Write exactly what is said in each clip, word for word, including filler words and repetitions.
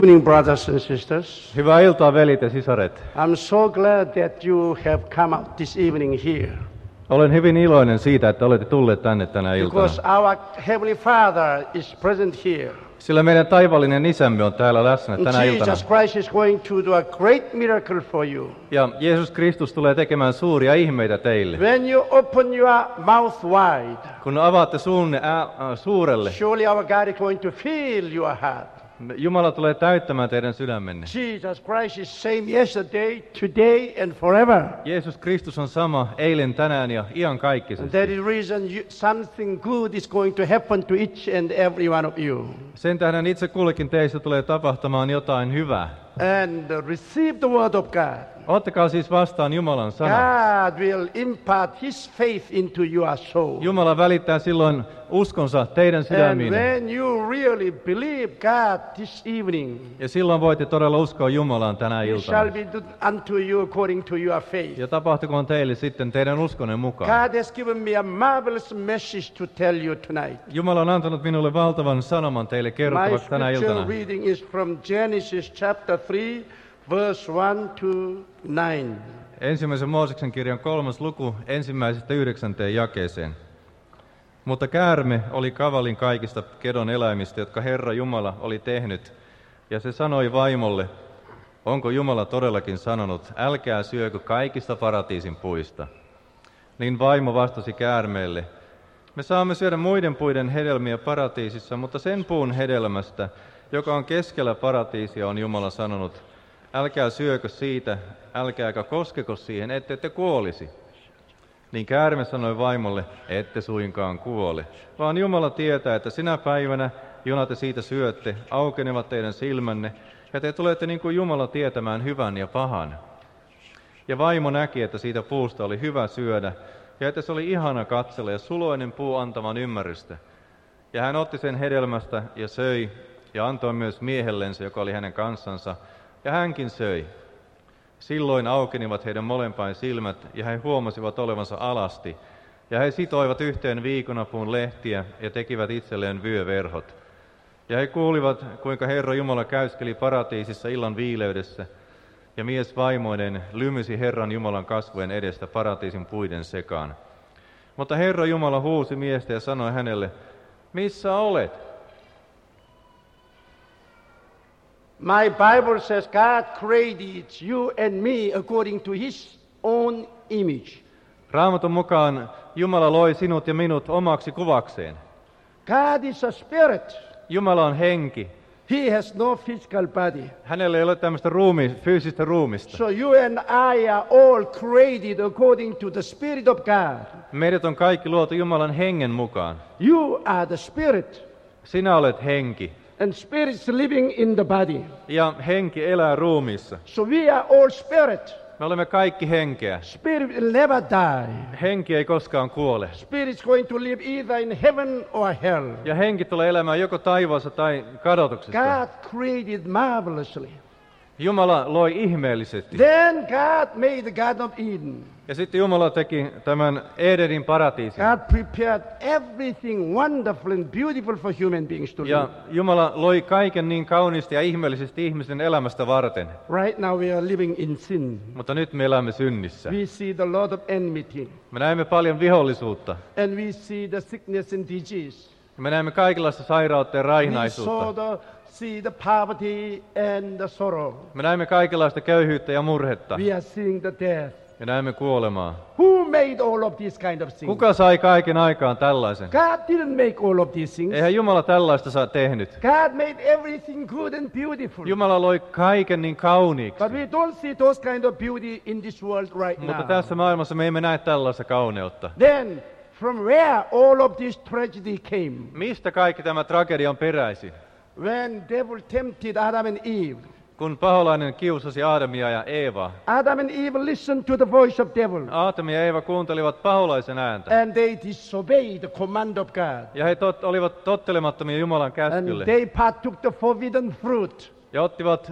Evening, brothers and sisters. Hyvää iltaa, velit ja sisaret. I'm so glad that you have come out this evening here. Olen hyvin iloinen siitä, että olette tulleet tänne tänä iltana. Because our Heavenly Father is present here. Sillä meidän taivaallinen isämme on täällä läsnä tänä iltana. Jesus Christ is going to do a great miracle for you. Ja Jeesus Kristus tulee tekemään suuria ihmeitä teille. When you open your mouth wide, Kun avaatte suunne ää, ää, suurelle, surely our God is going to fill your heart. Jumala tulee täyttämään teidän sydämenne. Jesus Christ is same yesterday, today and forever. Jeesus Kristus on sama eilen, tänään ja And iankaikkisesti. that is reason you, something good is going to happen to each and every one of you. Sen tähden itse kullekin teistä tulee tapahtumaan jotain hyvää. And uh, receive the word of God. Ottakaa siis vastaan Jumalan sana. God will impart His faith into your soul. Jumala välittää silloin uskonsa teidän And sydämiinne. when you really believe God this evening, Ja silloin voitte todella uskoa Jumalaan tänä it iltana. shall be done unto you according to your faith. Ja tapahtukoon teille sitten teidän uskonne mukaan. God has given me a marvelous message to tell you tonight. Jumala on antanut minulle valtavan sanoman teille My kertovaksi tänä scripture iltana. reading is from Genesis chapter three, verse one to nine. Ensimmäisen Mooseksen kirjan kolmas luku ensimmäisestä yhdeksänteen jakeeseen. Mutta käärme oli kavalin kaikista kedon eläimistä, jotka Herra Jumala oli tehnyt. Ja se sanoi vaimolle, onko Jumala todellakin sanonut, älkää syökö kaikista paratiisin puista. Niin vaimo vastasi käärmeelle, me saamme syödä muiden puiden hedelmiä paratiisissa, mutta sen puun hedelmästä, joka on keskellä paratiisia, on Jumala sanonut, älkää syökö siitä, älkääkä koskeko siihen, ette te kuolisi. Niin käärme sanoi vaimolle, ette suinkaan kuole, vaan Jumala tietää, että sinä päivänä, jona te siitä syötte, aukenevat teidän silmänne, ja te tulette niin kuin Jumala tietämään hyvän ja pahan. Ja vaimo näki, että siitä puusta oli hyvä syödä, ja että se oli ihana katsella ja suloinen puu antavan ymmärrystä. Ja hän otti sen hedelmästä ja söi, ja antoi myös miehellensä, joka oli hänen kanssansa, ja hänkin söi. Silloin aukenivat heidän molempain silmät, ja he huomasivat olevansa alasti, ja he sitoivat yhteen viikonapuun lehtiä, ja tekivät itselleen vyöverhot. Ja he kuulivat, kuinka Herra Jumala käyskeli paratiisissa illan viileydessä, ja mies vaimoinen lymysi Herran Jumalan kasvojen edestä paratiisin puiden sekaan. Mutta Herra Jumala huusi miestä ja sanoi hänelle, missä olet? My Bible says God created you and me according to His own image. Raamatun mukaan Jumala loi sinut ja minut omaksi kuvakseen. God is a spirit. Jumala on henki. He has no physical body. Hänellä ei ole tämmöistä ruumi, fyysistä ruumista. So you and I are all created according to the Spirit of God. Meidät on kaikki luotu Jumalan hengen mukaan. You are the Spirit, Sinä olet henki. and Spirit is living in the body. Ja henki elää ruumiissa. So we are all Spirit. Me olemme kaikki henkeä. Spirit will never die. Henki ei koskaan kuole. Spirit is going to live either in heaven or hell. Ja henki tulee elämään joko taivaassa tai kadotuksessa. God created marvelously. Jumala loi ihmeellisesti. Then God made the Garden of Eden. Ja sitten Jumala teki tämän Edenin paratiisin. God prepared everything wonderful and beautiful for human beings to live. Ja Jumala loi kaiken niin kauniisti ja ihmeellisesti ihmisen elämästä varten. Right now we are living in sin. Mutta nyt me elämme synnissä. We see the lot of enmity. Me näemme paljon vihollisuutta. And we see the sickness and disease. Me näemme kaikenlaista sairautta ja We raihnaisuutta. saw the, see the poverty and the sorrow. Me näemme kaikenlaista köyhyyttä ja murhetta. We are seeing the death. Me näemme kuolemaa. Who made all of these kind of things? Kuka sai kaiken aikaan tällaisen? God didn't make all of these things. Eihän Jumala tällaista saa tehnyt. God made everything good and beautiful. Jumala loi kaiken niin kauniiksi. But we don't see those kind of beauty in this world right Mutta now. tässä maailmassa me emme näe tällaista kauneutta. Then, from where all of this tragedy came? Mistä kaikki tämä tragedia on peräisin? When devil tempted Adam and Eve. Kun paholainen kiusasi Aadamia ja Eevaa. Adam and Eve listened to the voice of devil. Aadam ja Eeva kuuntelivat paholaisen ääntä. And they disobeyed the command of God. Ja he tot, olivat tottelemattomia Jumalan And käskylle. they partook the forbidden fruit. Ja ottivat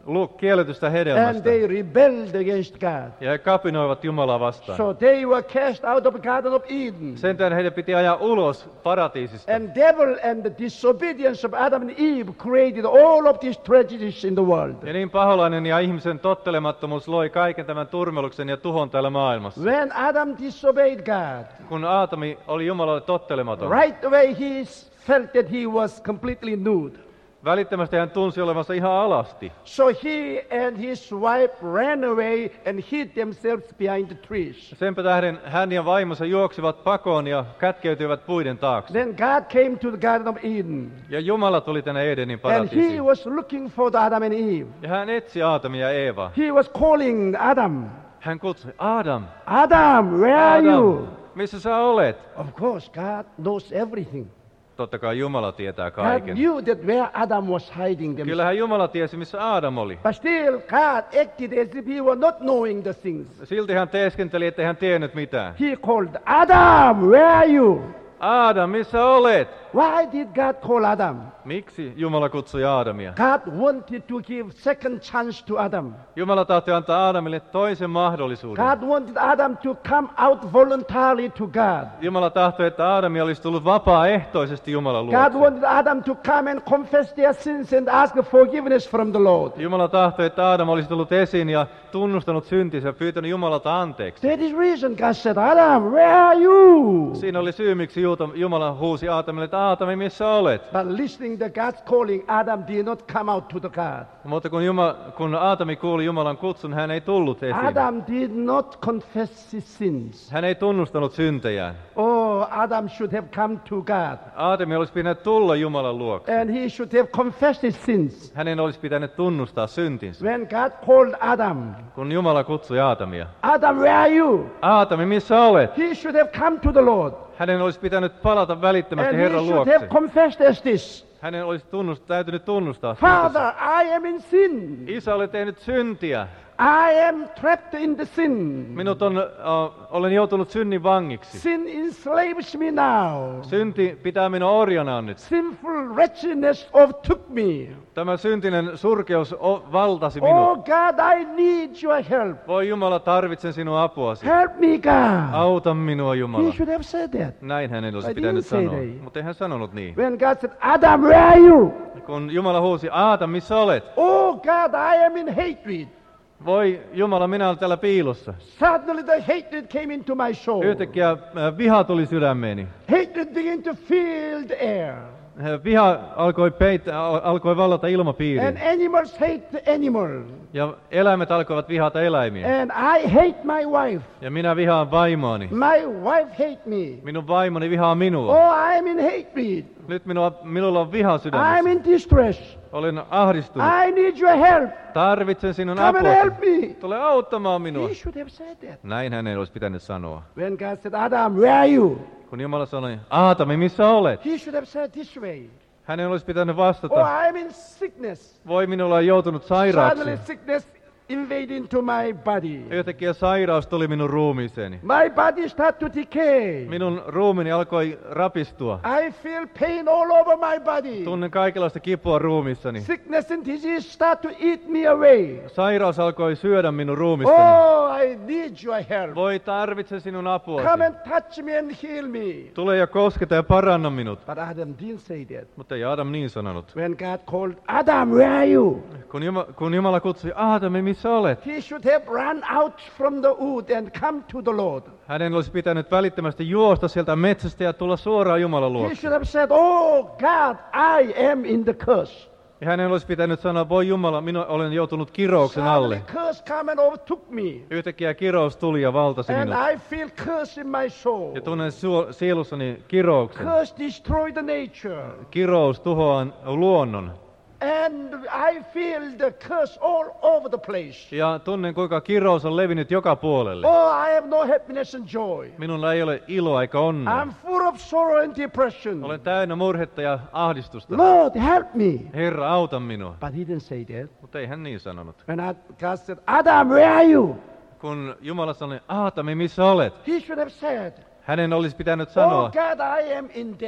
lu- kielletystä and hedelmästä. they rebelled against God. Ja he kapinoivat Jumalaa vastaan. So they were cast out of the Garden of Eden. Sen tähden heidän piti ajaa ulos paratiisista. And devil and the disobedience of Adam and Eve created all of these tragedies in the world. Ja niin paholainen ja ihmisen tottelemattomuus loi kaiken tämän turmeluksen ja tuhon täällä maailmassa. When Adam disobeyed God, Kun Aatami oli Jumalalle tottelematon, right away he felt that he was completely nude. välittömästi hän tunsi olevansa ihan alasti. So he and his wife ran away and hid themselves behind the trees. Senpä tähden hän ja vaimonsa juoksivat pakoon ja kätkeytyivät puiden taakse. Then God came to the Garden of Eden. Ja Jumala tuli tänne Edenin And he paratiisiin. was looking for the Adam and Eve. Ja hän etsi Aatamia ja Eevaa. He was calling Adam. Hän kutsui, Adam, Adam, where are you? Adam, missä sä olet? Of course, God knows everything. Totta kai Jumala tietää God kaiken. knew that where Adam was hiding them. Kyllähän Jumala tiesi, missä Adam oli. But still, God acted as if he were not knowing the things. Silti hän teeskenteli, ettei hän tiennyt mitään. He called, Adam, where are you? Adam, missä olet? Why did God call Adam? Miksi Jumala kutsui Aadamia? God wanted to give second chance to Adam. Jumala tahti antaa Aadamille toisen mahdollisuuden. God wanted Adam to come out voluntarily to God. Jumala tahtoi, että Aadami olisi tullut vapaaehtoisesti Jumalan God luokse. wanted Adam to come and confess their sins and ask forgiveness from the Lord. Jumala tahtoi, että Aadam olisi tullut esiin ja tunnustanut syntinsä ja pyytänyt Jumalalta anteeksi. That is reason God said, Adam, where are you? Siinä oli syy, miksi Jumala huusi Aadamille, että Aatami, missä olet? But listening to God's calling, Adam did not come out to the God. Mutta kun, Jumala, kun Aatami kuuli Jumalan kutsun, hän ei tullut esiin. Adam did not confess his sins. Hän ei tunnustanut syntejään. Oh, Adam should have come to God. Aatami olisi pitänyt tulla Jumalan luokse. And he should have confessed his sins. Hänen olisi pitänyt tunnustaa syntinsä. When God called Adam, Kun Jumala kutsui Aatamia. Adam, where are you? Aatami, missä olet? He should have come to the Lord. Hänen olisi pitänyt palata välittömästi And he Herran should have luokse. confessed as this. Hänen olisi tunnust, täytynyt tunnustaa syntinsä. Father, I am in sin. Isä oli tehnyt syntiä. I am trapped in the sin. Minut on, uh, olen joutunut synnin vangiksi. Sin enslaves me now. Synti pitää minua orjanaan nyt. Sinful wretchedness overtook me. Tämä syntinen surkeus o- valtasi Oh minua. God, I need your help. Voi Jumala, tarvitsen sinun apuasi. Help me, God. Auta minua, He Jumala. should have said that. Näin hänen olisi I pitänyt didn't say sanoa. that. Mutta ei hän sanonut niin. When God said, Adam, where are you? Kun Jumala huusi, Aata, missä olet? Oh God, I am in hatred. Voi Jumala, minä olen täällä piilossa. Suddenly the hatred came into my soul. Yhtäkkiä äh, viha tuli sydämeeni. Hatred began to fill the air. Äh, Viha alkoi, peitä, al- alkoi vallata And ilmapiiriin. animals hate the animal. Ja eläimet alkoivat vihata eläimiä. And I hate my wife. Ja minä vihaan vaimoani. My wife hate me. Minun vaimoni vihaa minua. Oh, I am in hatred. Nyt minua, minulla on viha I am sydämessä. in distress. Olen ahdistunut. I need your help. Tarvitsen sinun Come and apuasi. help me. Tule auttamaan minua. He should have said that. Näin hänen olisi pitänyt sanoa. When God said, Adam, where are you? Kun Jumala sanoi, Aatami, missä olet? He should have said this way. Hänen olisi pitänyt Oh, vastata, I am in sickness. voi minulla on joutunut sairaaksi. Suddenly sickness invaded into my body. Yhtäkkiä sairaus tuli minun ruumiiseeni. My body started to decay. Minun ruumiini alkoi rapistua. I feel pain all over my body. Tunnen kaikenlaista kipua ruumiissani. Sickness and disease start to eat me away. Sairaus alkoi syödä minun ruumistani. Oh, I need your help. Voi, tarvitsen sinun Come apuasi. and touch me and heal me. Tule ja kosketa ja paranna minut. But Adam didn't say that. Mutta ei Adam niin sanonut. When God called, Adam, where are you? Kun Jumala, kun Jumala kutsui, Aatami, missä olet? He should have run out from the wood and come to the Lord. Hänen olisi pitänyt välittömästi juosta sieltä metsästä ja tulla suoraan Jumalan He luokse. should have said, oh God, I am in the curse. Ja hänen olisi pitänyt sanoa, voi Jumala, minä olen joutunut kirouksen alle. Suddenly curse come and overtook me. Yhtäkkiä kirous tuli ja valtasi And minut. I feel curse in my soul. Ja tunnen su- sielussani kirouksen. Curse destroy the nature. Kirous tuhoaa luonnon. And I feel the curse all over the place. Ja tunnen, kuinka kirous on levinnyt joka puolelle. Oh, I have no happiness and joy. Minulla ei ole iloa eikä onnea. I'm full of sorrow and depression. Olen täynnä murhetta ja ahdistusta. Lord, help me. Herra, auta minua. But he didn't say that. Mutta ei hän niin sanonut. When I- God said, Adam, where are you? Kun Jumala sanoi, Aatami, missä olet? He should have said, Hänen olisi pitänyt oh sanoa, God, I am in death.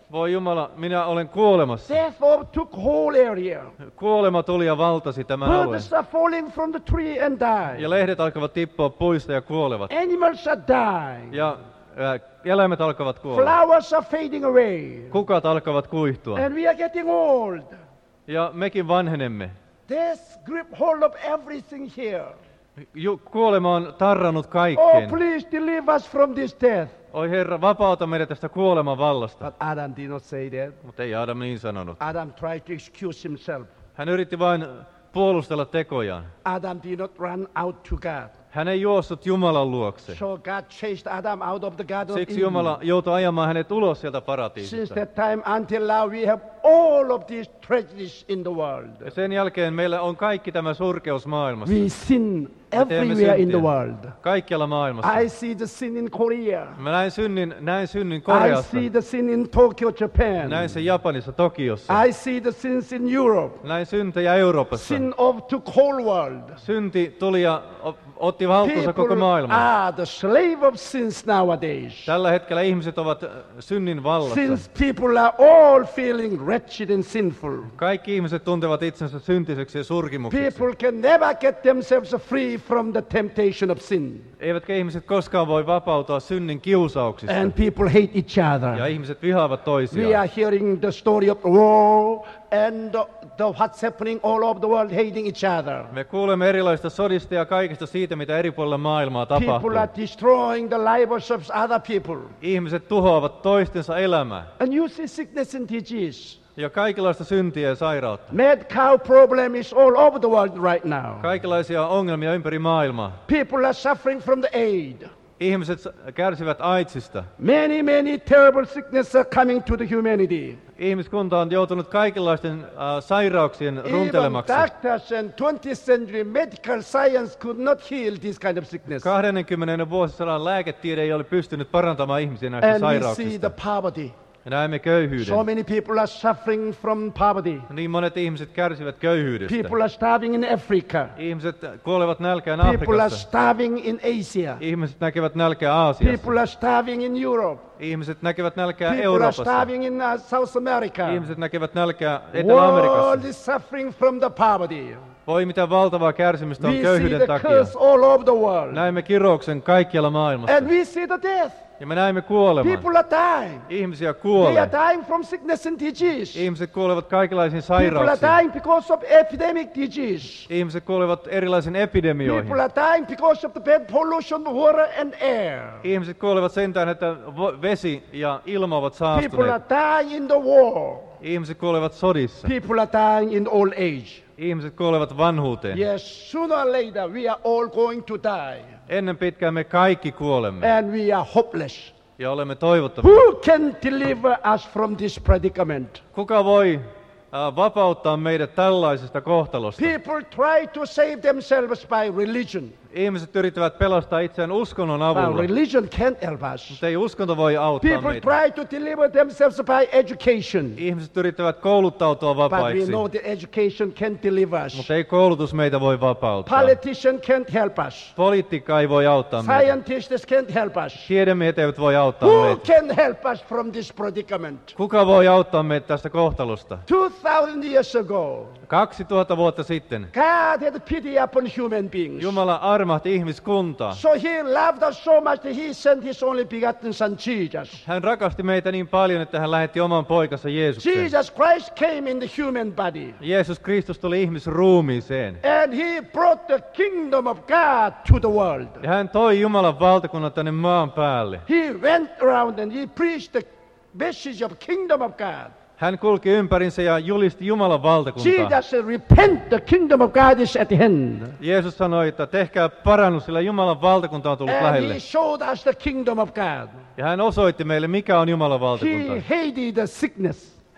Voi Jumala, minä olen kuolemassa. Death overtook whole area. Kuolema tuli ja valtasi tämän alueen. Birds are falling from the tree and die. Ja lehdet alkavat tippua puista ja kuolevat. Animals are dying. Ja äh, eläimet alkavat kuolla. Flowers are fading away. Kukat alkavat kuihtua. And we are getting old. Ja mekin vanhenemme. Death grip hold of everything here. Ju- kuolema on tarrannut Oh, kaikkeen. please deliver us from this death. Oi Herra, vapauta meidät tästä kuoleman vallasta. But Adam did not say that. Mutta ei Adam niin sanonut. Adam tried to excuse himself. Hän yritti vain puolustella tekojaan. Adam did not run out to God. Hän ei juossut Jumalan luokse. So God chased Adam out of the Garden of Siksi Eden. Jumala joutui ajamaan hänet ulos sieltä Since paratiisista. that time until now we have all of these tragedies in the world. Ja sen jälkeen meillä on kaikki tämä surkeus maailmassa. We sin teemme everywhere in the syntiä. world. Kaikkialla maailmassa. I see the sin in Korea. Mä näin synnin, näin synnin I Koreassa. see the sin in Tokyo, Japan. Näin sen Japanissa, Tokiossa. I see the sins in Europe. Näin syntejä Euroopassa. Sin of the whole world. Synti tuli ja o- otti haltuunsa koko People maailman. are the slave of sins nowadays. Tällä hetkellä ihmiset ovat äh, synnin vallassa. Since people are all feeling wretched and sinful. Kaikki ihmiset tuntevat itsensä syntiseksi ja surkimukseksi. People can never get themselves free from the temptation of sin. Eivätkä ihmiset koskaan voi vapautua synnin kiusauksista. And people hate each Ja other. ihmiset vihaavat We toisiaan. are hearing the story of war and the, the what's happening all over the world hating each other. Me kuulemme erilaisista sodista ja kaikesta siitä, mitä eri puolilla maailmaa tapahtuu. People are destroying the lives of other people. Ihmiset tuhoavat toistensa elämää. And you see sickness and disease. Ja kaikenlaista syntiä ja sairautta. Mad cow problem is all over the world right now. Kaikenlaisia ongelmia ympäri maailmaa. People are suffering from the aid. Ihmiset kärsivät AIDSista. Many, many terrible sicknesses are coming to the humanity. Ihmiskunta on joutunut kaikenlaisten uh, sairauksien Even runtelemaksi. doctors and twentieth century medical science could not heal this kind of sickness. kaksikymmentä vuosisadan lääketiede ei ole pystynyt parantamaan ihmisiä näistä And we see sairauksista. the poverty. Ja näemme köyhyyden. So many people are suffering from poverty. Niin monet ihmiset kärsivät köyhyydestä. People are starving in Africa. Ihmiset kuolevat nälkään People are Afrikassa. starving in Asia. Ihmiset näkevät nälkää Aasiassa. People are starving in Europe. Ihmiset näkevät nälkää People are Euroopassa. starving in uh, South America. Ihmiset näkevät nälkää World Etelä-Amerikassa. is suffering from the poverty. Voi mitä valtavaa kärsimystä on We see köyhyyden the takia. curse all over the world. Näemme kirouksen kaikkialla maailmassa. And we see the death. Ja me näemme kuoleman. People are dying. Ihmisiä They kuolee. are dying from sickness and disease. Ihmiset kuolevat kaikenlaisiin People are sairauksiin. dying because of epidemic disease. Ihmiset kuolevat erilaisiin epidemioihin. People are dying because of the bad pollution of water and air. Ihmiset kuolevat sen tähden, että vo- vesi ja ilma ovat People are saastuneet. dying in the war. Ihmiset kuolevat sodissa. People are dying in old age. Ihmiset kuolevat vanhuuteen. Yes, sooner or later we are all going to die. Ennen pitkään me kaikki kuolemme And we are hopeless. ja olemme toivottomia. Who can deliver us from this predicament? Kuka voi äh, vapauttaa meidät tällaisesta kohtalosta? People try to save themselves by religion. Ihmiset yrittävät pelastaa itseään uskonnon But avulla, religion can't help us. mutta ei uskonto voi auttaa People meitä. try to deliver themselves by education. Ihmiset yrittävät kouluttautua But we vapaiksi, know that education can't deliver us. mutta ei koulutus meitä voi vapauttaa. Politician can't help us. Politiikka ei voi auttaa meitä. Scientists can't help us. Tiedemiehet eivät voi auttaa Who meitä. can help us from this predicament? Kuka voi auttaa meitä tästä kohtalosta? Two thousand years ago, kaksituhatta vuotta sitten God had pity upon human beings. Jumala armahti ihmiskuntaa. So he loved us so much that he sent his only begotten son Jesus. Hän rakasti meitä niin paljon, että hän lähetti oman poikansa Jeesuksen. Jesus Christ came in the human body. Jeesus Kristus tuli ihmisruumiiseen. And he brought the kingdom of God to the world. Ja hän toi Jumalan valtakunnan tänne maan päälle. He went around and he preached the message of kingdom of God. Hän kulki ympärinsä ja julisti Jumalan valtakuntaa. Jesus said, repent, the kingdom of God is at hand. Jeesus sanoi, että tehkää parannus, sillä Jumalan valtakunta on tullut And lähelle. he showed us the kingdom of God. Ja hän osoitti meille, mikä on Jumalan valtakunta. He hated the sickness.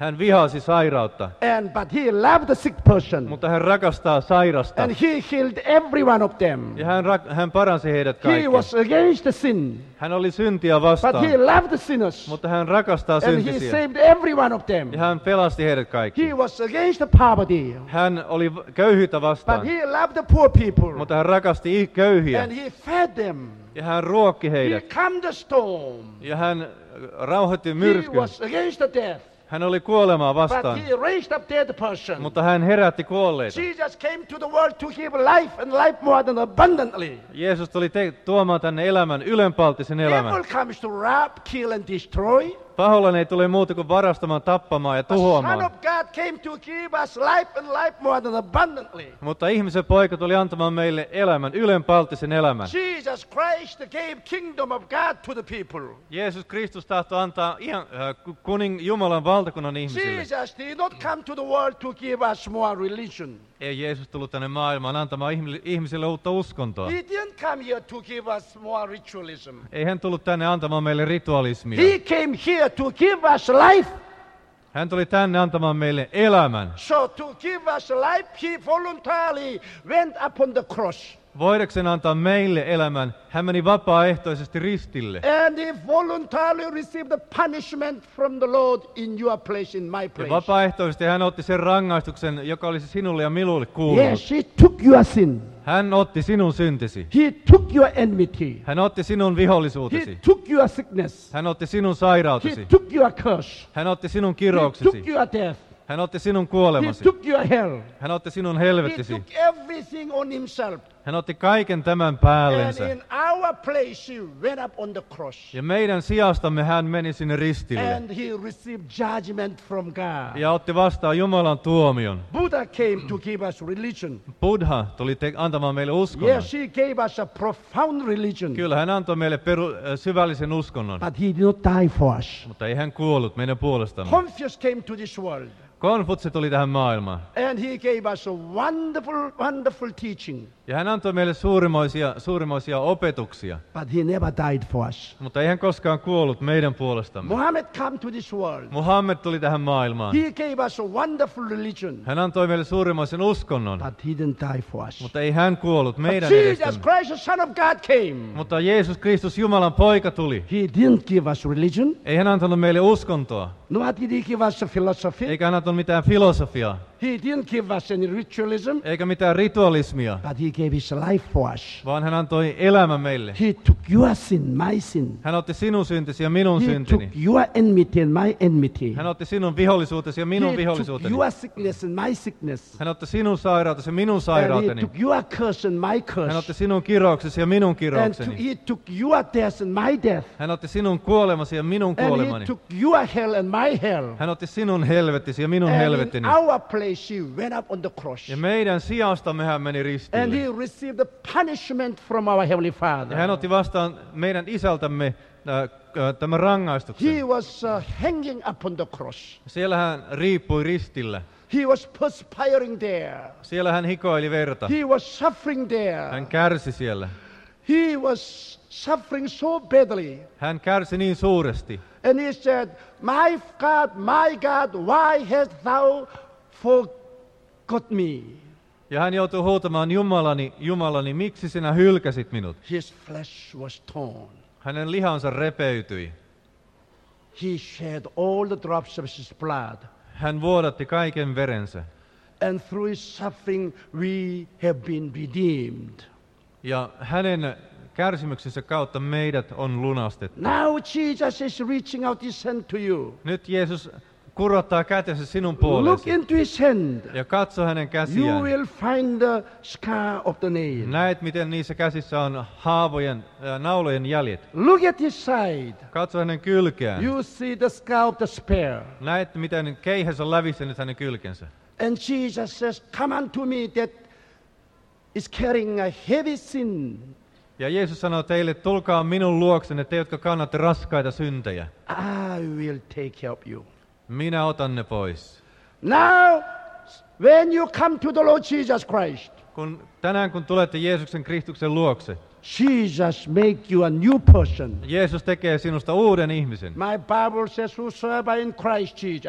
Hän vihasi sairautta, And but he loved the sick person. mutta hän rakastaa sairasta. And he healed every one of them. Ja hän, rak- hän paransi heidät He kaikki. was against the sin. Hän oli syntiä But he vastaan, loved the sinners. mutta hän rakastaa And he syntisiä. saved every one of them. Ja hän pelasti heidät kaikki. He was against the poverty. Hän oli v- köyhyyttä But vastaan, he loved the poor people. mutta hän rakasti i- köyhiä. And he fed them. Ja hän ruokki He heidät. calmed the storm. Ja hän rauhoitti He myrskyn. was against the death. Hän oli kuolemaa But vastaan, he raised up dead person. mutta hän herätti kuolleita. Jesus came to the world to give life and life more than abundantly. Jeesus tuli te- tuomaan tänne elämän, ylenpalttisen elämän. Devil comes to rob, kill and destroy. Pahoillani ei tule muuta kuin varastamaan, tappamaan ja The Son tuhoamaan. of God came to give us life and life more than abundantly. Mutta ihmisen poika tuli antamaan meille elämän, ylenpalttisen elämän. Jesus Christ gave kingdom of God to the people. Jeesus Kristus tahtoi antaa ihan, äh, ku- kuning Jumalan valtakunnan ihmisille. Jesus did not come to the world to give us more religion. Ei Jeesus tullut tänne maailmaan antamaan ihmi- ihmisille uutta uskontoa. He didn't come here to give us more ritualism. Ei hän tullut tänne antamaan meille ritualismia. He came here to give us life. Hän tuli tänne antamaan meille elämän. So to give us life, he voluntarily went upon the cross. Voidakseen antaa meille elämän, hän meni vapaaehtoisesti ristille. And he voluntarily received the punishment from the Lord in your place, in my Ja place. vapaaehtoisesti hän otti sen rangaistuksen, joka olisi sinulle ja minulle kuulunut. Yes, he took your sin. Hän otti sinun syntisi. He took your enmity. Hän otti sinun He vihollisuutesi. took your sickness. Hän otti sinun He sairautesi. took your curse. Hän otti sinun He took kirouksesi. your death. Hän otti sinun He kuolemasi. took your hell. Hän otti sinun He helvettisi. took everything on himself. Hän otti kaiken tämän And päällensä. in our place, he went up on the cross. Ja meidän sijastamme hän meni sinne ristille. And he received judgment from God. Ja otti vastaan Jumalan tuomion. Buddha came to give us religion. Buddha tuli te- antamaan meille uskonnon. Yes, he gave us a profound religion. Kyllä hän antoi meille peru- äh, syvällisen uskonnon. But he did not die for us. Mutta ei hän kuollut meidän puolestamme. Confucius came to this world. Konfutsi tuli tähän maailmaan. And he gave us a wonderful, wonderful teaching. Ja hän antoi meille suurimoisia, suurimoisia opetuksia. But he never died for us. Mutta ei hän koskaan kuollut meidän puolestamme. Muhammad came to this world. Muhammed tuli tähän maailmaan. He gave us a wonderful religion. Hän antoi meille suurimoisen uskonnon. But he didn't die for us. Mutta ei hän kuollut But meidän Jesus edestämme. Christ, the Son of God, came. Mutta Jeesus Kristus, Jumalan poika, tuli. He didn't give us religion. Ei hän antanut meille uskontoa. Nor did he give us a philosophy. Eikä hän antanut mitään filosofiaa. He didn't give us any ritualism. Eikä mitään ritualismia. But he gave his life for us. Vaan hän antoi elämän meille. He took your sin, my sin. Hän otti sinun syntisi ja minun He took syntini. your enmity and my enmity. Hän otti sinun vihollisuutesi ja minun He took vihollisuuteni. your sickness and my sickness. Hän otti sinun sairautesi ja minun And he sairauteni. took your curse and my Hän curse. otti sinun kirouksesi ja minun And to, kiroukseni. he took your death and my death. Hän otti sinun kuolemasi ja minun And he kuolemani. took your hell and my hell. Hän otti sinun helvettisi ja minun And in helvettini. our place he went up on the cross. Ja meidän sijastamme hän meni And ristille. he received the punishment from our Heavenly Ja hän Father. otti vastaan meidän isältämme äh, äh, tämän rangaistuksen. He was uh, hanging upon the cross. Siellä hän riippui ristillä. He was perspiring there. Siellä hän hikoili verta. He was suffering there. Hän kärsi siellä. He was suffering so badly. Hän kärsi niin suuresti. And he said, my God, my God, why hast thou forgot me? Ja hän joutui huutamaan, Jumalani, Jumalani, miksi sinä hylkäsit minut? His flesh was torn. Hänen lihansa repeytyi. He shed all the drops of his blood. Hän vuodatti kaiken verensä. And through his suffering we have been redeemed. Ja hänen kärsimyksensä kautta meidät on lunastettu. Now Jesus is reaching out his hand to you. Nyt Jeesus kurottaa kätensä sinun Look puoleesi. into his hand. Ja katso hänen You käsiään. will find the scar of the nail. Näet, miten niissä käsissä on haavojen, äh, naulojen jäljet. Look at his side. Katso hänen kylkeään. You see the scar of the spear. Näet, miten keihäs on lävistänyt hänen kylkensä. And Jesus says, come unto me that is carrying a heavy sin. Ja Jeesus sanoo teille, tulkaa minun luoksenne, te jotka kannatte raskaita syntejä. I will take care of you. Minä otan ne pois. Now, when you come to the Lord Jesus Christ, Kun, tänään kun tulette Jeesuksen Kristuksen luokse, Jesus make you a new person. Jeesus tekee sinusta uuden ihmisen. My Bible says, whosoever in Christ Jesus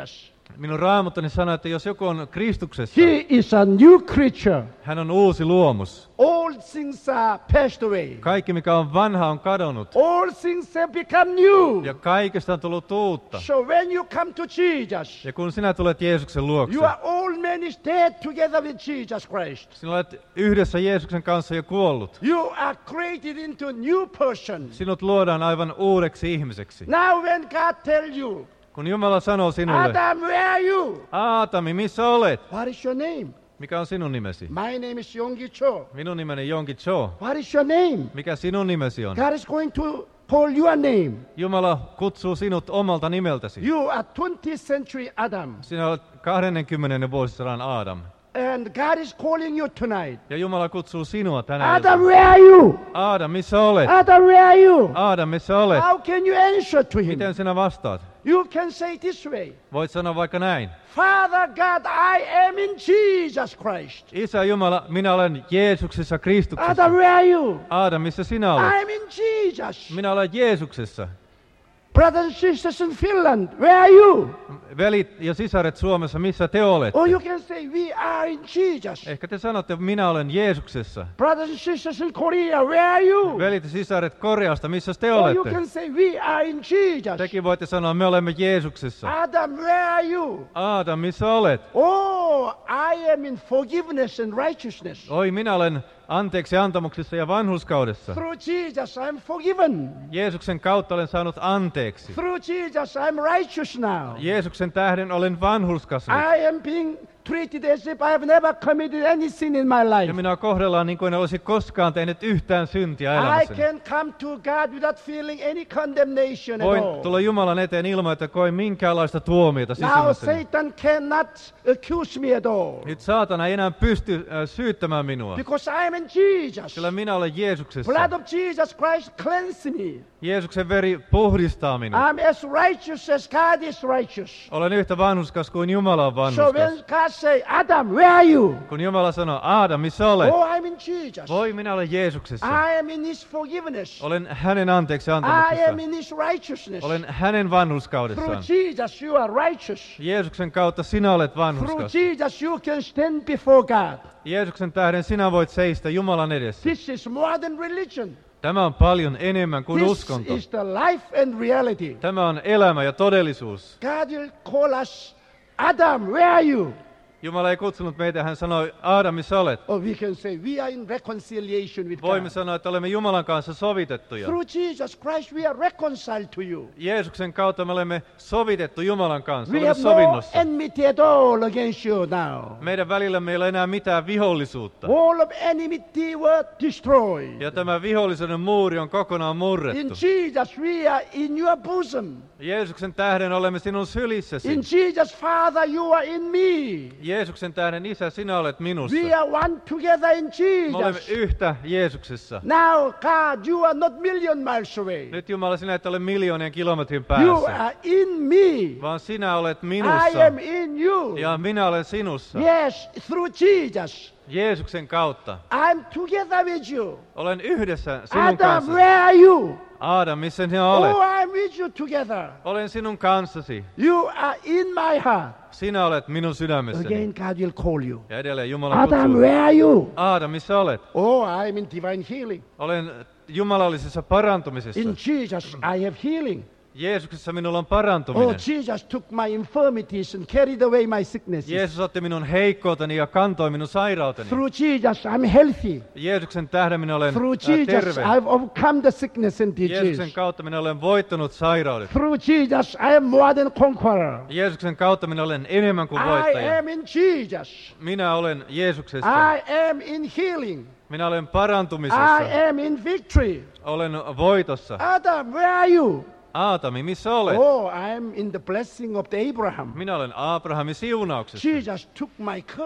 Minun raamattoni sanoo, että jos joku on Kristuksessa, he is a new creature. hän on uusi luomus. All things are passed away. Kaikki, mikä on vanha, on kadonnut. All things have become new. Ja kaikesta on tullut uutta. So when you come to Jesus, Ja kun sinä tulet Jeesuksen luokse, your old man is dead together with Jesus Christ. sinä olet yhdessä Jeesuksen kanssa jo kuollut. You are created into a new person. Sinut luodaan aivan uudeksi ihmiseksi. Now when God tells you, Kun Jumala sanoo sinulle, Adam, where are you? Aatami, missä olet? What is your name? Mikä on sinun nimesi? My name is Yonggi Cho. Minun nimeni Yonggi Cho. What is your name? Mikä sinun nimesi on? God is going to call your name. Jumala kutsuu sinut omalta nimeltäsi. You are twentieth century Adam. Sinä olet kahdenkymmenen vuosisadan Aadam. And God is calling you tonight. Ja Jumala kutsuu sinua tänä Adam, iltana. where are you? Aadam, missä olet? Adam, where are you? Aadam, missä olet? How can you answer to him? Miten sinä vastaat? You can say this way. Voit sanoa vaikka näin. Father God, I am in Jesus Christ. Isä Jumala, minä olen Jeesuksessa Kristuksessa. Adam, where are you? Aadam, missä sinä olet? I am in Jesus. Minä olen Jeesuksessa. Brothers and sisters in Finland, where are you? Velit ja sisaret Suomessa, missä te olette? Or you can say, we are in Jesus. Ehkä te sanotte, minä olen Jeesuksessa. Brothers and sisters in Korea, where are you? Velit ja sisaret Koreasta, missä te Or you olette? can say, we are in Jesus. Tekin voitte sanoa, me olemme Jeesuksessa. Adam, where are you? Aadam, missä olet? Oh, I am in forgiveness and righteousness. Oi, minä olen anteeksi antamuksessa ja vanhurskaudessa. Through Jesus, I am forgiven. Jeesuksen kautta olen saanut anteeksi. Through Jesus, I am righteous now. Jeesuksen tähden olen vanhurskas nyt. I am being treated as if I have never committed any sin in my life. Ja minua kohdellaan niin kuin en olisi koskaan tehnyt yhtään syntiä I elämässäni. can come to God without feeling any condemnation at Voin all. tulla Jumalan eteen ilman, että koin minkäänlaista tuomiota Now sisimmässäni. Satan cannot accuse me at all. Nyt saatana ei enää pysty äh, syyttämään minua, Because I am in Jesus. sillä minä olen Jeesuksessa. Blood of Jesus Christ cleanse me. Jeesuksen veri puhdistaa minut. I'm as righteous as God is righteous. Olen yhtä vanhurskas kuin Jumala on So when vanhurskas. God say, Adam, where are you? Kun Jumala sanoo, Aadam, missä olet? Oh, I'm in Jesus. Voi, minä olen Jeesuksessa. I am in His forgiveness. Olen hänen anteeksi I antamuksessa. am in His righteousness. Olen hänen Through vanhurskaudessaan. Jesus you are righteous. Jeesuksen kautta sinä olet Through vanhurskas. Jesus you can stand before God. Jeesuksen tähden sinä voit seistä Jumalan edessä. This is more than religion. Tämä on paljon enemmän kuin This uskonto. is the life and reality. Tämä on elämä ja todellisuus. God will call us, Adam, where are you? Jumala ei kutsunut meitä, hän sanoi, Aadam, missä olet? Or we can say, we are in reconciliation with Voimme God. sanoa, että olemme Jumalan kanssa sovitettuja. Through Jesus Christ we are reconciled to you. Jeesuksen kautta me olemme sovitettu Jumalan kanssa, We olemme have no sovinnossa. enmity at all against you now. Meidän välillä meillä ei ole enää mitään vihollisuutta. All of enmity were destroyed. Ja tämä vihollisuuden muuri on kokonaan In murrettu. Jesus we are in your bosom. Jeesuksen tähden olemme sinun In sylissäsi. Jesus, Father, you are in me. Jeesuksen tähden, Isä, sinä olet minussa. We are one together in Me olemme Jesus. yhtä Jeesuksessa. Now, God, you are not million miles away. Nyt Jumala, sinä et ole miljoonien kilometrin You päässä, are in me. vaan sinä olet I minussa am in you. ja minä olen sinussa. Yes, through Jesus. Jeesuksen kautta. I'm together with you. Olen yhdessä sinun Adam, kanssasi. where are you? Aadam, missä sinä olet? Oh, I'm with you together. Olen sinun kanssasi. You are in my heart. Sinä olet minun sydämessäni. Again, God will call you. Ja edelleen Jumala Adam, kutsuu. where are you? Aadam, missä olet? Oh, I'm in divine healing. Olen jumalallisessa parantumisessa. In Jesus, I have healing. Jeesuksessa minulla on Oh, parantuminen. Jesus took my infirmities and carried away my sicknesses. Jeesus otti minun heikkouteni ja kantoi minun sairauteni. Through Jesus, I'm healthy. Jeesuksen tähden minä olen Through äh, Jesus, terve. I've overcome the sickness and Jeesuksen disease. kautta minä olen voittanut sairaudet. Through Jesus, I am more than conqueror. Jeesuksen kautta minä olen enemmän kuin I voittaja. am in Jesus. Minä olen Jeesuksessa. I am in healing. Minä olen parantumisessa. I am in victory. Olen voitossa. Adam, where are you? Aatami, missä olet? Oh, I am in the blessing of the Abraham. Minä olen Abrahamin siunauksessa. Jesus took my curse.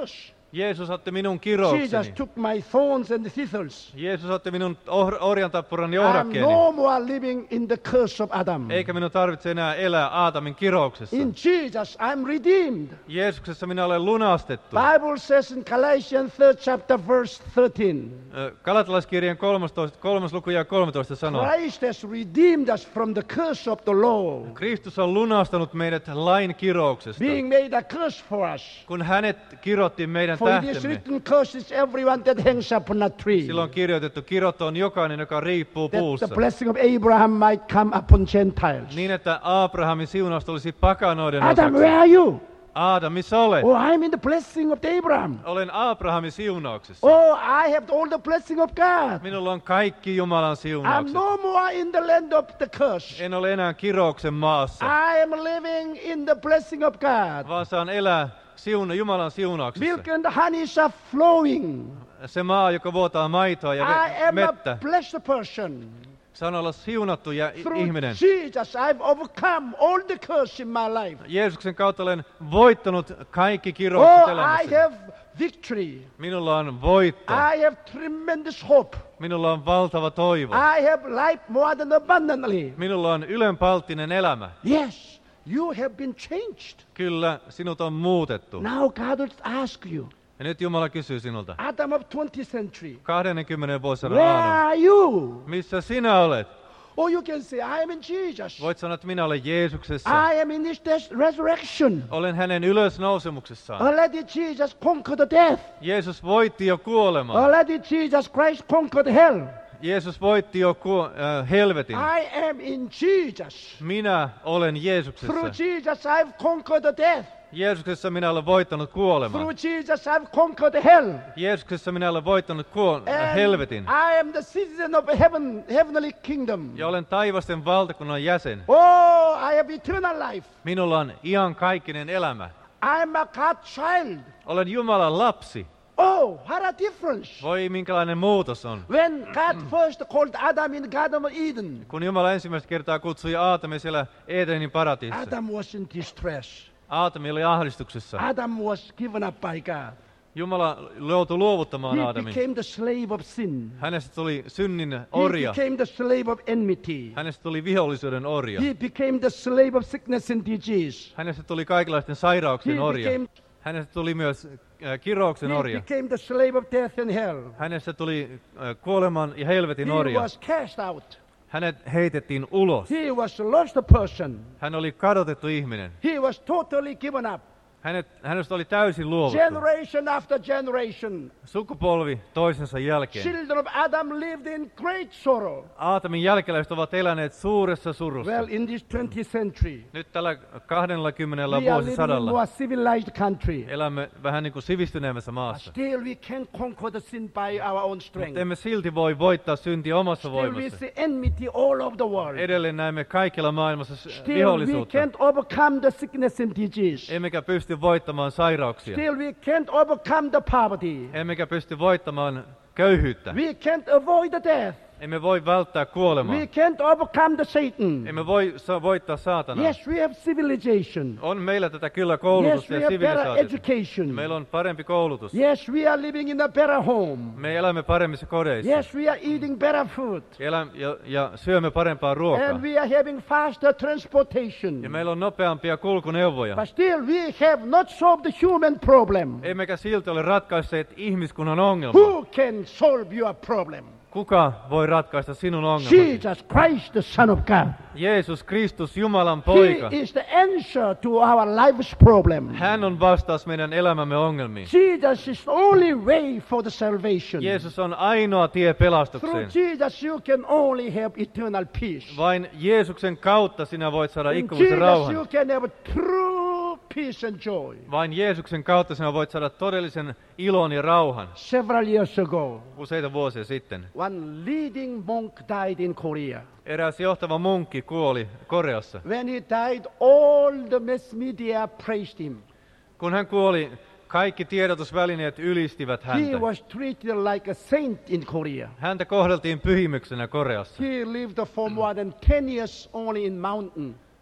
Jeesus otti minun Jesus kiroukseni. took my thorns and thistles. Jeesus otti minun or- orjantappuran I am johdakkeen. no more living in the curse of Adam. Eikä minun tarvitse enää elää Aatamin kirouksessa. In Jesus, I'm redeemed. Jeesuksessa minä olen lunastettu. Bible says in Galatians third chapter verse thirteen. Ö, Galatalaiskirjan kolmastoista, kolmas luku ja kolmetoista sanoo. Christ has redeemed us from the curse of the law, Kristus on lunastanut meidät lain kirouksesta. being made a curse for us. Kun hänet kirottiin meidän For it is tähtemme, written, curses everyone that hangs upon a tree, silloin on kirjoitettu, kirottu on jokainen, joka riippuu that puussa. the blessing of Abraham might come upon Gentiles. Niin, että Abrahamin siunaus tulisi pakanoiden Adam, where osaksi. are you? Aadam, missä olet? Oh, I'm in the blessing of Abraham. Olen Abrahamin siunauksessa. Oh, I have all the blessing of God. Minulla on kaikki Jumalan I'm siunaukset. no more in the land of the curse. En ole enää kirouksen maassa, I am living in the blessing of God. vaan saan elää siuna, Jumalan siunauksessa. Milk and honey are flowing. Se maa, joka vuotaa maitoa ja I ve- am a vettä. blessed person. Saan olla siunattu ja i- Through ihminen. Jesus, I've overcome all the curse in my life. Jeesuksen kautta olen voittanut kaikki kiroukset Oh, I elämässäni. have victory. Minulla on voitto. I have tremendous hope. Minulla on valtava toivo. I have life more than abundantly. Minulla on ylenpalttinen elämä. Yes, you have been changed. Kyllä, sinut on muutettu. Now God will ask you, Ja nyt Jumala kysyy sinulta. Adam of twentieth century, kaksikymmentä vuosisadan where Aadam, are you? missä sinä olet? Or you can say, I am in Jesus. Voit sanoa, että minä olen Jeesuksessa. I am in his death resurrection. Olen hänen ylösnousemuksessaan. Already Jesus conquered the death. Jeesus voitti jo kuoleman. Already Jesus Christ conquered hell. Jeesus voitti jo ku- äh, helvetin. I am in Jesus. Minä olen Jeesuksessa. Through Jesus I've conquered the death. Jeesuksessa minä olen voittanut kuoleman. Through Jesus I've conquered hell. Jeesuksessa minä olen voittanut kuol- äh, And helvetin. I am the citizen of heaven, heavenly kingdom. Ja olen taivasten valtakunnan jäsen. Oh, I have eternal life. Minulla on iankaikkinen elämä. I am a God child. Olen Jumalan lapsi. Oh, what a difference. Voi minkälainen muutos on. When God first called Adam in the Garden of Eden, Kun Jumala ensimmäistä kertaa kutsui Aatamia siellä Edenin paratiisissa. Adam was in distress. Aatami oli ahdistuksessa. Adam was given up by God. Jumala joutui luovuttamaan He Aadamin. became the slave of sin. Hänestä tuli synnin He orja. became the slave of enmity. Hänestä tuli vihollisuuden orja. He became the slave of sickness and disease. Hänestä tuli kaikenlaisten sairauksien He orja. became, Hänestä tuli myös äh, kirouksen he orja. became the slave of death and hell. Hänestä tuli äh, kuoleman ja helvetin He orja. was cast out. Hänet heitettiin ulos. He was a lost person. Hän oli kadotettu ihminen. He was totally given up. Hänet, hänestä oli täysin luovuttu. Generation after generation, Sukupolvi toisensa jälkeen. children of Adam lived in great sorrow. Aatamin jälkeläiset ovat eläneet suuressa surussa. Well, in this twentieth century, Nyt tällä kahdellakymmenellä we are living in vuosisadalla more civilized country. elämme vähän niin kuin sivistyneemmässä But maassa. still we can't conquer the sin by our own strength. Mutta emme silti voi voittaa syntiä omassa Still we voimassa. see enmity all over the world. Edelleen näemme kaikilla maailmassa s- Still we vihollisuutta. can't overcome the sickness and disease. Emmekä pysty voittamaan sairauksia. Still we can't overcome the poverty. Emmekä pysty voittamaan köyhyyttä. We can't avoid the death. Emme voi välttää kuolemaa. We can't overcome the Satan. Emme voi sa- voittaa saatanaa. Yes, we have civilization. On meillä tätä kyllä Yes, koulutusta we ja have better sivilisaatiota. education. Meillä on parempi koulutus. Yes, we are living in a better home. Me elämme paremmissa kodeissa. Yes, we are eating better food. Elä, ja, ja syömme parempaa ruokaa. And we are having faster transportation. Ja meillä on nopeampia kulkuneuvoja. But still we have not solved the human problem. Emmekä silti ole ratkaisseet ihmiskunnan ongelmaa. Who can solve your problem? Kuka voi ratkaista sinun ongelmasi? Jesus Christ, the Son of God. Jeesus Kristus, Jumalan poika. He is the answer to our life's problem. Hän on vastaus meidän elämämme ongelmiin. Jesus is the only way for the salvation. Jeesus on ainoa tie Through pelastukseen. Jesus you can only have eternal peace. Vain Jeesuksen kautta sinä voit saada In ikuisen Jesus rauhan. you can have true peace and joy. Vain Jeesuksen kautta sinä voit saada todellisen ilon ja rauhan. Several years ago, Useita vuosia sitten. one leading monk died in Korea. Eräs johtava munkki kuoli Koreassa. When he died, all the mass media praised him. Kun hän kuoli, kaikki tiedotusvälineet ylistivät He häntä. was treated like a saint in Korea. Häntä kohdeltiin pyhimyksenä Koreassa. He lived for more than ten years only in mountain.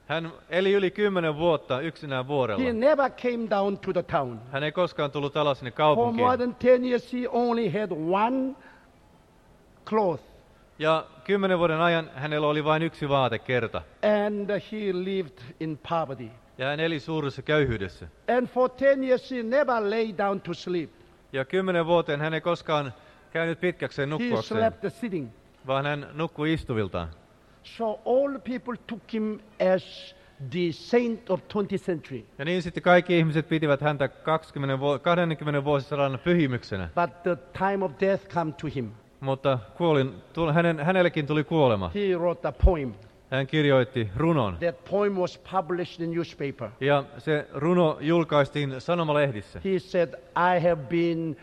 Hän eli yli kymmenen vuotta yksinään vuorella. He never came down to the town. Hän ei koskaan tullut alas sinne For kaupunkiin. more than ten years, he only had one cloth. Ja kymmenen vuoden ajan hänellä oli vain yksi vaate kerta. And he lived in poverty. Ja hän eli suuressa köyhyydessä. And for ten years, he never lay down to sleep. Ja kymmenen vuoteen hän ei koskaan käynyt pitkäkseen He nukkuakseen, slept sitting. vaan hän nukkui istuviltaan. So all people took him as the saint of twentieth century. Ja niin sitten kaikki ihmiset pitivät häntä kaksikymmentä vu- kaksikymmentä vuosisadan pyhimyksenä. But the time of death came to him. Mutta kuolin, tuli, hänen, hänellekin tuli kuolema. He wrote a poem. Hän kirjoitti runon. That poem was published in newspaper. Ja se runo julkaistiin sanomalehdissä. He said, I have been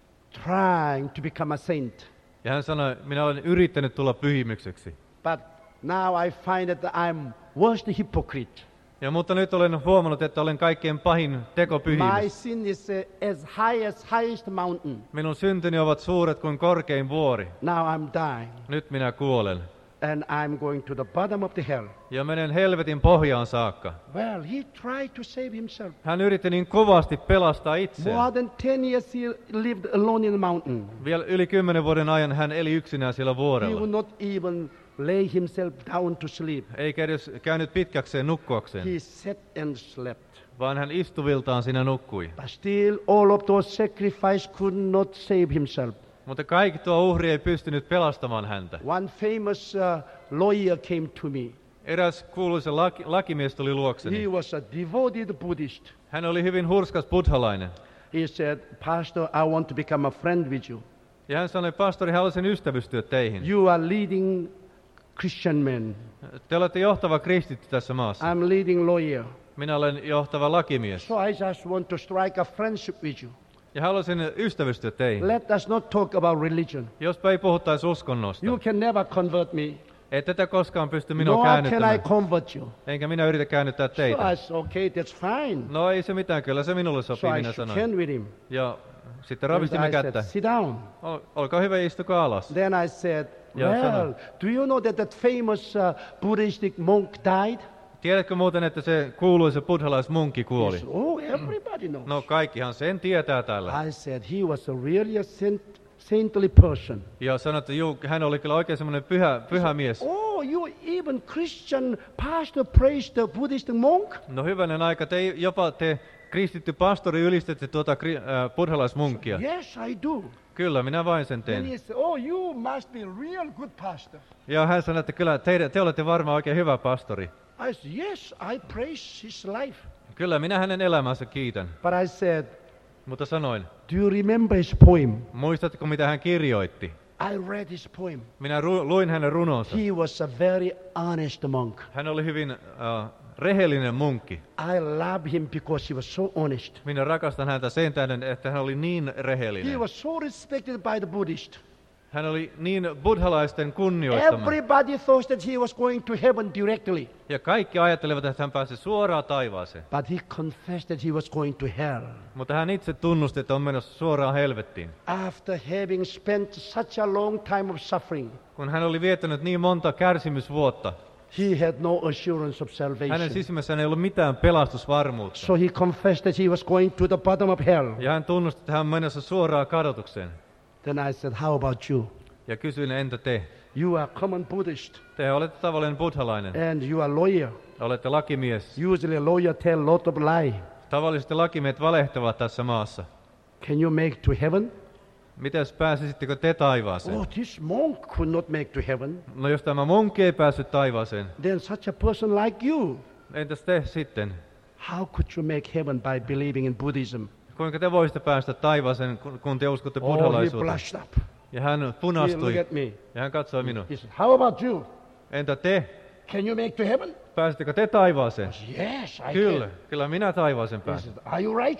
trying to become a saint, Ja hän sanoi, minä olen yrittänyt tulla pyhimykseksi. but now I find that I'm worst hypocrite. Ja mutta nyt olen huomannut, että olen kaikkein pahin teko My pyhimys. sin is uh, as high as highest mountain. Minun syntini ovat suuret kuin korkein vuori. Now I'm dying, Nyt minä kuolen. and I'm going to the bottom of the hell. Ja menen helvetin pohjaan saakka. Well, he tried to save himself. Hän yritti niin kovasti pelastaa More itseään. than ten years he lived alone in the mountain. Vielä yli kymmenen vuoden ajan hän eli yksinään siellä He vuorella. would not even lay himself down to sleep. Eikä edes käynyt pitkäkseen nukkuakseen, He sat and slept. vaan hän istuviltaan siinä nukkui. But still, all of those sacrifices could not save himself. Mutta kaikki tuo uhri ei pystynyt pelastamaan häntä. One famous uh, lawyer came to me. Eräs kuuluisa laki, lakimies tuli He luokseni. was a devoted Buddhist. Hän oli hyvin hurskas buddhalainen. He said, Pastor, I want to become a friend with you. Ja hän sanoi, pastori, haluaisin ystävystyä teihin. You are leading Christian men. Te olette johtava kristitty tässä maassa. I'm leading lawyer. Minä olen johtava lakimies. So I just want to strike a friendship with you. Ja haluaisin ystävystyä teihin. Let us not talk about religion. Jospa ei puhuttaisi uskonnosta. You can never convert me. Ei tätä koskaan pysty minua Nor can I käännyttämään. convert you. Enkä minä yritä käännyttää So teitä. I said, okay, that's fine. No ei se mitään, kyllä se minulle So sopii, I minä shook sanoin. hand with him. Ja sitten And ravistimme I said, kättä. sit down. Ol- Olkaa hyvä, istukaa alas. Then I said, Ja well, sanoin. do you know that that famous uh, Buddhistic monk died? Tiedätkö muuten, että se kuuluisa buddhalaismunkki He kuoli? said, oh, everybody knows. No kaikkihan sen tietää täällä. I said, he was a really a saint, saintly person. Ja sanoi, että juu, hän oli kyllä oikein semmoinen pyhä, pyhä mies. Oh, you even Christian pastor praised the Buddhist monk? No hyvänen aika, te jopa te kristitty pastori ylistätte tuota kri- äh, buddhalaismunkkia. Yes, I do. Kyllä, minä vain sen And teen. he said, oh, you must be a real good pastor. Ja hän sanoi, että kyllä te, te olette varmaan oikein hyvä pastori. I said, yes, I praise his life. Kyllä, minä hänen elämänsä kiitän. But I said, Mutta sanoin, do you remember his poem? muistatko mitä hän kirjoitti? I read his poem. Minä ru- luin hänen runonsa. He was a very honest monk. Hän oli hyvin uh, rehellinen munkki. I love him because he was so honest. Minä rakastan häntä sen tähden, että hän oli niin He rehellinen. was so respected by the Buddhists. Hän oli niin buddhalaisten kunnioittama. Everybody thought that he was going to heaven directly. Ja kaikki ajattelivat, että hän pääsi suoraan taivaaseen. But he confessed that he was going to hell. Mutta hän itse tunnusti, että on menossa suoraan helvettiin. After having spent such a long time of suffering, Kun hän oli viettänyt niin monta kärsimysvuotta, he had no assurance of hänen salvation. sisimmässään ei ollut mitään pelastusvarmuutta. So he confessed that he was going to the bottom of hell. Ja hän tunnusti, että hän on menossa suoraan kadotukseen. Then I said, how about you? Ja kysyin, entä te? You are common Buddhist Te olette tavallinen buddhalainen. and you are lawyer. Olette lakimies. Usually a lawyer tell lot of lie. Tavallisesti lakimiehet valehtavat tässä maassa. Can you make to heaven? Mites pääsisittekö te taivaaseen? Oh, this monk could not make to heaven. No jos tämä munkki ei päässyt taivaaseen, Then such a person like you, entäs te sitten? how could you make heaven by believing in Buddhism? Kuinka te voisitte päästä taivaaseen, kun- kun te uskotte Oh, he buddhalaisuuteen? blushed up. Ja hän He looked punastui at me. ja hän katsoi minua. He said, how about you? Entä te? Can you make to heaven? Pääsittekö te taivaaseen? Yes, I Kyllä, can. kyllä minä taivaaseen He pääsen. said, are you righteous?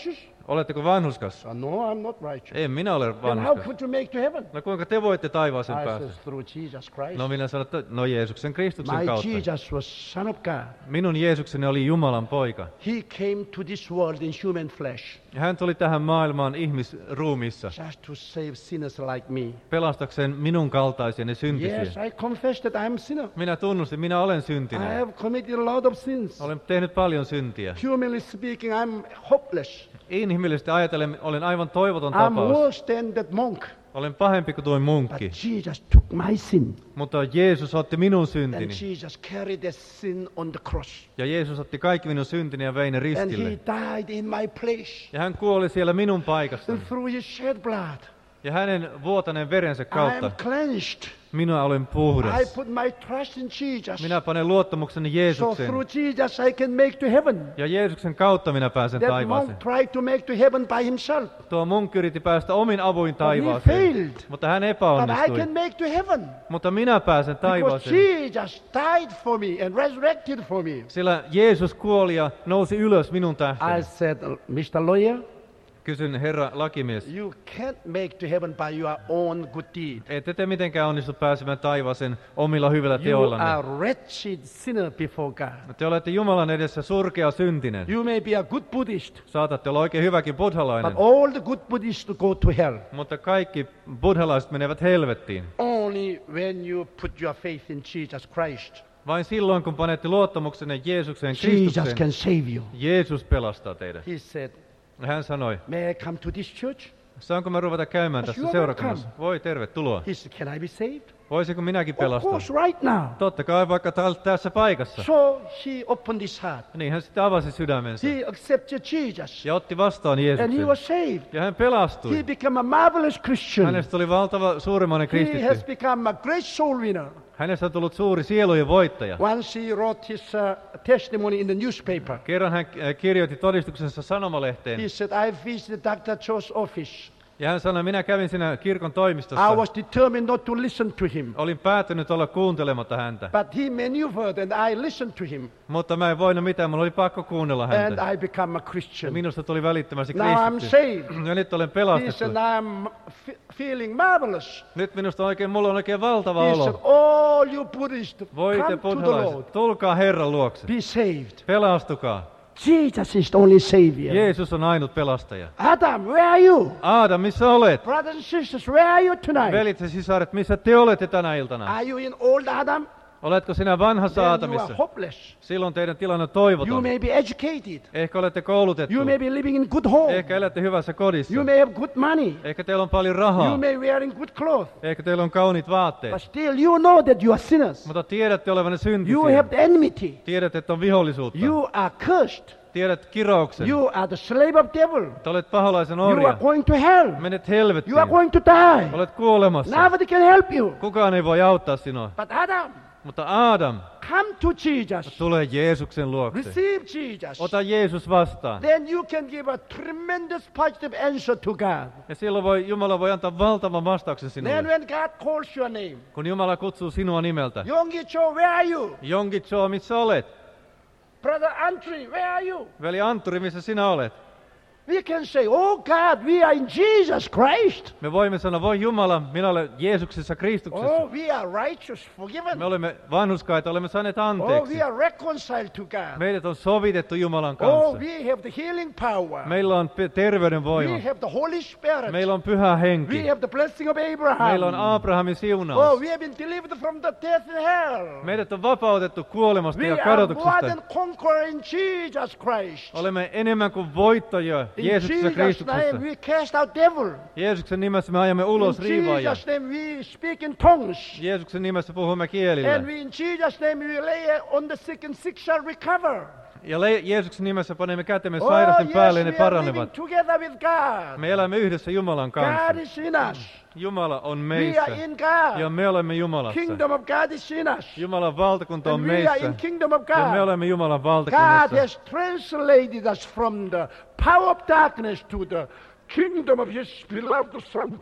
Oletteko vanhurskas? Uh, no, I'm not righteous. En minä ole Then how vanhurskas. could you make to heaven? No kuinka te voitte taivaaseen I päästä? says, through Jesus Christ. No minä sanon, että no Jeesuksen Kristuksen My kautta. Jesus was Son of God. Minun Jeesukseni oli Jumalan poika. He came to this world in human flesh Hän tuli tähän maailmaan ihmisruumissa just to save sinners like me. pelastakseen minun kaltaiseni syntisiä. Yes, I confess that I am sinner. Minä tunnustin, minä olen I syntinen. have committed a lot of sins. Olen tehnyt paljon syntiä. Humanly speaking, I'm hopeless. Inhimillisesti ajatellen olen aivan toivoton I'm tapaus. worse than that monk. Olen pahempi kuin tuo But munkki. Jesus took my sin. Mutta Jeesus otti minun And syntini. Jesus carried that sin on the cross. Ja Jeesus otti kaikki minun syntini ja vei ne And he ristille. died in my place. Ja hän kuoli siellä minun paikassani. And through his shed blood, Ja hänen vuotaneen verensä I am kautta cleansed. minä olen I puhdas. put my trust in Jesus. Minä panen luottamukseni So Jeesukseen. through Jesus I can make to heaven. Ja Jeesuksen kautta minä pääsen That taivaaseen. monk tried to make to heaven by himself. Tuo munkki yritti päästä omin avuin But he taivaaseen. failed. Mutta hän But I epäonnistui. can make to heaven. Mutta minä pääsen Because taivaaseen. Jesus died for me and resurrected for me. Sillä Jeesus kuoli ja nousi ylös minun I tähteni. said, mister Lawyer, Kysyn herra lakimies. you can't make to heaven by your own good deed. Ette te mitenkään onnistu pääsemään taivaaseen omilla hyvillä You teoillanne. are wretched sinner before God. Te olette Jumalan edessä surkea syntinen. You may be a good Buddhist, Saatatte olla oikein hyväkin buddhalainen. but all the good Buddhists go to hell. Mutta kaikki buddhalaiset menevät helvettiin. Only when you put your faith in Jesus Christ, Vain silloin, kun panette luottamuksenne Jeesukseen Jesus Kristukseen, can save you. Jeesus pelastaa teidät. He said, Hän sanoi, may I come to this church? saanko mä ruveta käymään Yes, tässä you are seurakunnassa? Voi, tervetuloa. He said, can I be saved? Voisiko minäkin Of pelastaa? course, right now. Totta kai vaikka täällä- tässä paikassa. So he opened his heart. Niin hän sitten avasi sydämensä He accepted Jesus. ja otti vastaan And he Jeesuksen. was saved. Ja hän He pelastui. became a marvelous Christian. Hänestä tuli valtava suurimmainen He has kristitty. become a great soul winner. Hänestä on tullut suuri sielujen voittaja. Once he wrote his uh, testimony in the newspaper. Kerran hän äh, kirjoitti todistuksensa sanomalehteen. He said, I visited doctor Joe's office. Ja hän sanoi, minä kävin siinä kirkon I toimistossa. was determined not to listen to him. Olin päätynyt olla kuuntelematta häntä. But he maneuvered and I listened to him. Mutta mä en voinut mitään, mulla oli pakko kuunnella And häntä. I became a Ja Christian. minusta tuli välittömästi Now I'm kristitty. saved. Ja nyt olen He pelastettu. said, I'm f- feeling marvelous. Nyt minusta oikein, mulla on oikein valtava He said, olo. all you Buddhists, Voi te come to the Lord. buddhalaiset, tulkaa Herran luokse. Be saved. Pelastukaa. Jesus is the only Savior. Jeesus on ainut pelastaja. Adam, where are you? Aadam, missä olet? Brothers and sisters, where are you tonight? Velit ja sisaret, missä te olette tänä iltana? Are you in old Adam? Oletko sinä vanhassa Then you are Aadamissa? hopeless. Silloin teidän tilanne on You toivoton. may be educated. Ehkä olette koulutettu. You may be living in good home. Ehkä elätte hyvässä kodissa. You may have good money. Ehkä teillä on paljon You rahaa. may wearing good clothes. Ehkä teillä on kauniit But vaatteet. still you know that you are sinners. Mutta tiedätte olevanne You syntisiä. have the enmity. Tiedätte, että on vihollisuutta. You are cursed. Tiedät kirouksen. You are the slave of devil. Te olet paholaisen You are orja. going to hell. Menet You are helvettiin. going to die. Olet kuolemassa. Nobody can help you. Kukaan ei voi auttaa sinua. But Adam, Mutta Aadam, come to Jesus. tule Jeesuksen luokse. Receive Jesus. Ota Jeesus vastaan. Then you can give a tremendous positive answer to God. Ja silloin voi, Jumala voi antaa valtavan vastauksen Then sinulle. when God calls your name, Kun Jumala kutsuu sinua nimeltä. Yonggi Cho, where are you? Jonki Cho, missä olet? Brother Antri, where are you? Veli Antturi, missä sinä olet? We can say, oh God, we are in Jesus Christ. Me voimme sanoa, voi Jumala, minä olen Jeesuksessa Kristuksessa. Oh, we are righteous, forgiven. Me olemme vanhuskaita, olemme saaneet Oh, anteeksi. we are reconciled to God. Meidät on sovitettu Jumalan Oh, kanssa. we have the healing power. Meillä on pe- terveyden voima. We have the Holy Spirit. Meillä on pyhä We henki. have the blessing of Abraham. Meillä on Abrahamin Oh, siunaus. we have been delivered from the death and hell. Meidät on vapautettu kuolemasta We ja are more kadotuksesta. than conquerors in Jesus Christ. Olemme enemmän kuin voittajia In Jeesuksessa Jesus' name Kristuksessa. we cast out devil. Jeesuksen nimessä me ajamme ulos In riivaajia. Jesus' name we speak in tongues. Jeesuksen nimessä puhumme kielillä. And we, in Jesus' name we lay on the sick and sick shall recover. Ja le- Jeesuksen nimessä panemme kätemme Oh, sairasten päälle ja yes, ne we are living paranevat. together with God. Me elämme yhdessä Jumalan kanssa. God is in us. Jumala on We meissä. are in God. Ja me olemme Jumalassa. Kingdom of God is in us. Jumalan valtakunta on And we are meissä. in kingdom of Ja me God. olemme Jumalan God valtakunnassa. has translated us from the power of darkness to the kingdom of His beloved Son.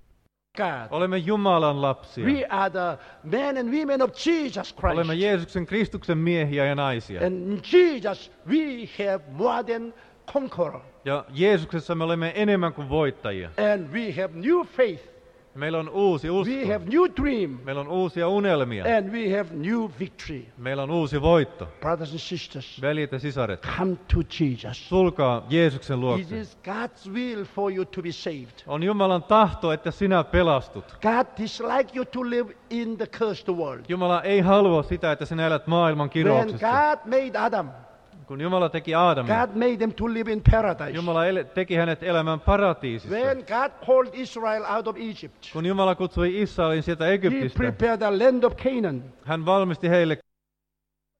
God. Olemme Jumalan lapsia. We are the men and women of Jesus Olemme Christ. Jeesuksen Kristuksen miehiä ja naisia. And in Jesus we have more than conqueror. Ja Jeesuksessa me olemme enemmän kuin voittajia. And we have new faith. Meillä on uusi usko. We have new dream. Meillä on uusia unelmia. And we have new victory. Meillä on uusi voitto. Brothers and sisters, Veljet ja sisaret, come to Jesus. tulkaa Jeesuksen It luokse. is God's will for you to be saved. On Jumalan tahto, että sinä pelastut. God dislike you to live in the cursed world. Jumala ei halua sitä, että sinä elät maailman When kirouksessa. God made Adam, Kun Jumala teki Aadamin, God made them to live in paradise. Jumala ele- teki hänet elämään paratiisissa. When God called Israel out of Egypt, Kun Jumala kutsui Israelin sieltä He Egyptistä, prepared the land of Canaan. hän valmisti heille